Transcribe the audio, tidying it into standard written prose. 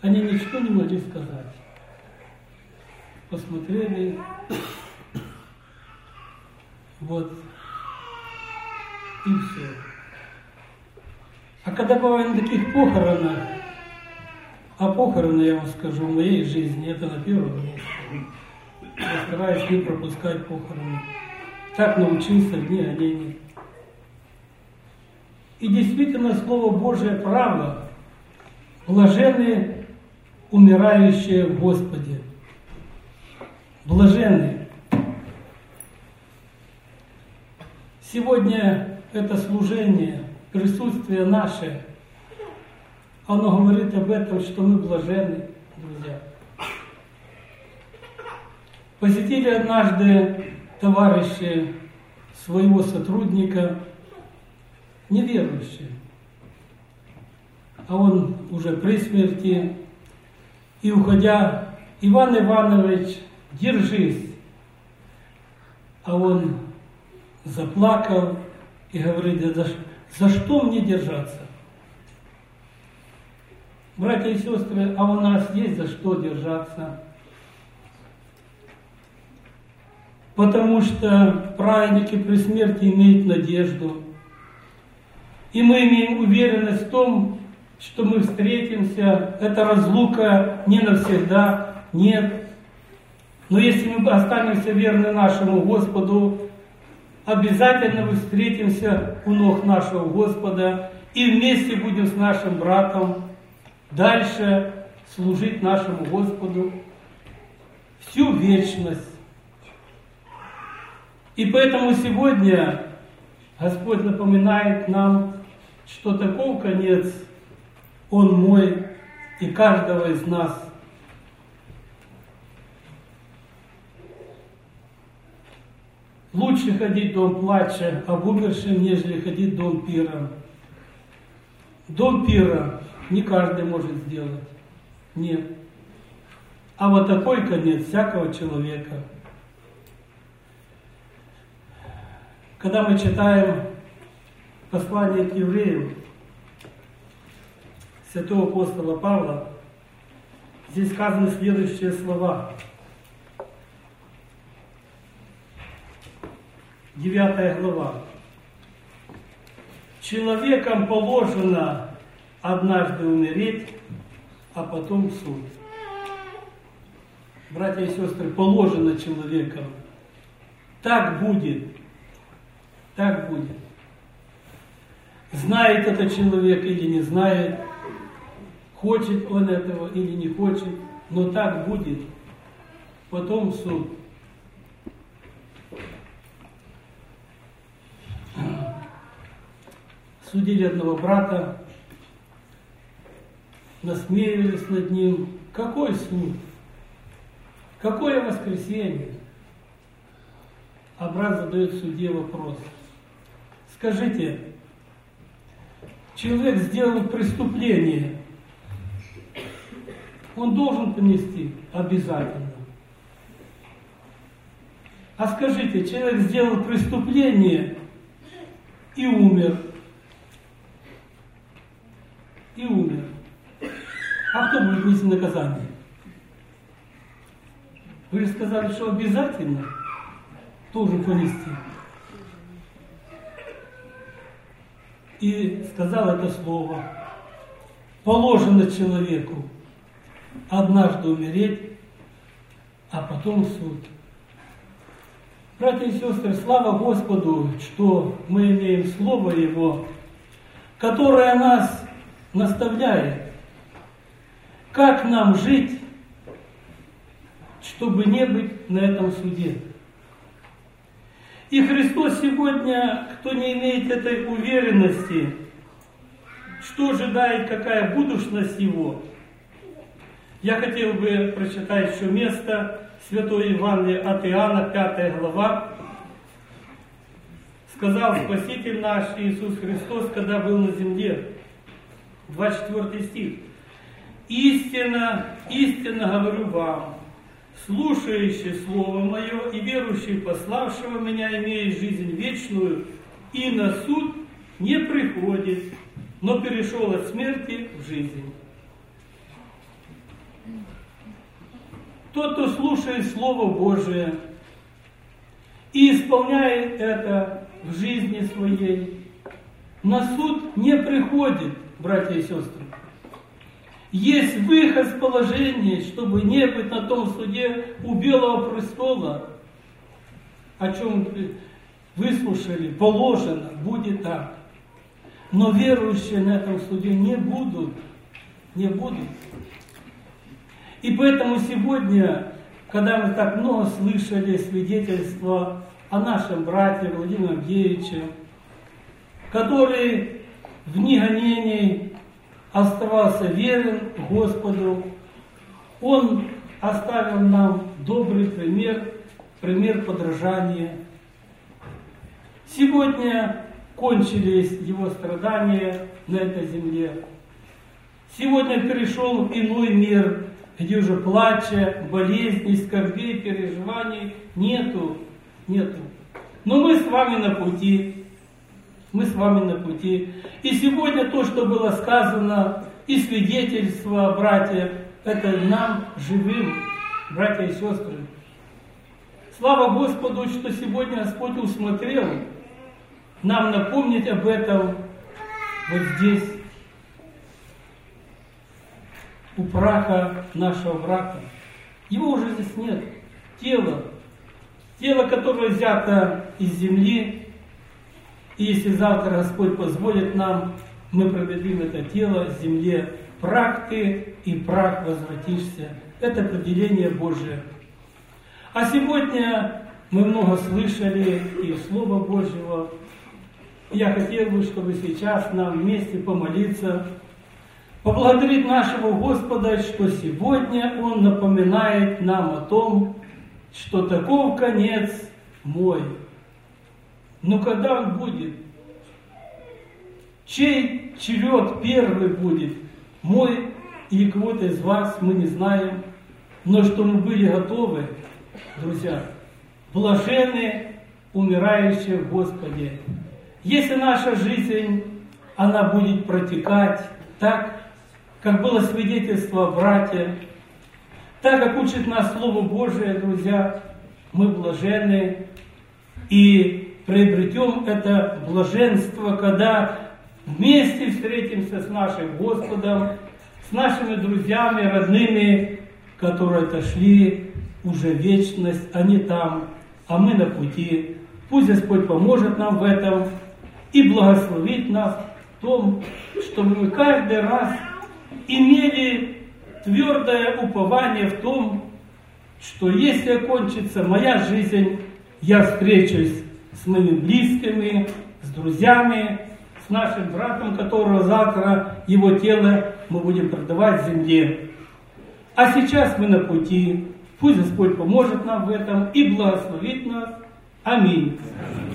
Они ничего не могли сказать. Посмотрели, вот, и все. А когда бывает на таких похоронах, а похороны, я вам скажу, в моей жизни это на первом месте. Я стараюсь не пропускать похороны. Так научился в дни гонений. И действительно, Слово Божие правда. Блаженны умирающие в Господе. Блаженны. Сегодня это служение, присутствие наше, оно говорит об этом, что мы блаженны, друзья. Посетили однажды товарищи своего сотрудника, неверующие, а он уже при смерти, и уходя: Иван Иванович, держись. А он заплакал и говорит: за что мне держаться? Братья и сестры, а у нас есть за что держаться. Потому что праведники при смерти имеют надежду. И мы имеем уверенность в том, что мы встретимся. Эта разлука не навсегда, нет. Но если мы останемся верны нашему Господу, обязательно мы встретимся у ног нашего Господа и вместе будем с нашим братом дальше служить нашему Господу всю вечность. И поэтому сегодня Господь напоминает нам, что таков конец, Он мой и каждого из нас. Лучше ходить дом плача об умершем, нежели ходить дом пира. Дом пира не каждый может сделать. Нет. А вот такой конец всякого человека. Когда мы читаем послание к евреям святого апостола Павла, здесь сказаны следующие слова. 9 глава. Человеком положено однажды умереть, а потом суд. Братья и сестры, положено человеком. Так будет. Так будет. Знает это человек или не знает, хочет он этого или не хочет, но так будет. Потом суд. Судили одного брата, насмеивались над ним. Какой суд? Какое воскресенье? А брат задает судье вопрос. Скажите, человек сделал преступление, он должен понести обязательно. А скажите, человек сделал преступление и умер. И умер. А кто будет нести наказание? Вы же сказали, что обязательно должен понести. И сказал это слово. Положено человеку однажды умереть, а потом суд. Братья и сестры, слава Господу, что мы имеем Слово Его, которое нас наставляет, как нам жить, чтобы не быть на этом суде. И Христос сегодня, кто не имеет этой уверенности, что ожидает, какая будущность Его, я хотел бы прочитать еще место Святое Евангелие от Иоанна, 5 глава. Сказал Спаситель наш Иисус Христос, когда был на земле, 24 стих. «Истинно, истинно говорю вам, слушающий Слово Мое и верующий пославшего Меня имеет жизнь вечную, и на суд не приходит, но перешел от смерти в жизнь». Тот, кто слушает Слово Божие и исполняет это в жизни своей, на суд не приходит, братья и сестры. Есть выход с положения, чтобы не быть на том суде у Белого престола, о чем выслушали, положено, будет так. Но верующие на этом суде не будут. Не будут. И поэтому сегодня, когда мы так много слышали свидетельства о нашем брате Владимире Авдеевиче, который в дни гонений оставался верен Господу, он оставил нам добрый пример подражания. Сегодня кончились его страдания на этой земле. Сегодня перешел в иной мир, где уже плача, болезней, скорбей, переживаний нету. Но мы с вами на пути. Мы с вами на пути. И сегодня то, что было сказано, и свидетельство, братья, это нам, живым, братья и сестры. Слава Господу, что сегодня Господь усмотрел нам напомнить об этом вот здесь, у праха нашего брата. Его уже здесь нет. Тело, которое взято из земли. И если завтра Господь позволит нам, мы проведем это тело в земле. Прах ты и прах возвратишься. Это определение Божие. А сегодня мы много слышали и Слова Божьего. Я хотел бы, чтобы сейчас нам вместе помолиться, поблагодарить нашего Господа, что сегодня Он напоминает нам о том, что таков конец мой. Но когда он будет? Чей черед первый будет? Мой или кого-то из вас, мы не знаем. Но что мы были готовы, друзья, блаженны умирающие в Господе. Если наша жизнь, она будет протекать так, как было свидетельство братья, так как учит нас Слово Божие, друзья, мы блаженны и приобретем это блаженство, когда вместе встретимся с нашим Господом, с нашими друзьями, родными, которые отошли уже в вечность, они там, а мы на пути. Пусть Господь поможет нам в этом и благословит нас в том, чтобы мы каждый раз имели твердое упование в том, что если окончится моя жизнь, я встречусь с моими близкими, с друзьями, с нашим братом, которого завтра его тело мы будем продавать земле. А сейчас мы на пути. Пусть Господь поможет нам в этом и благословит нас. Аминь.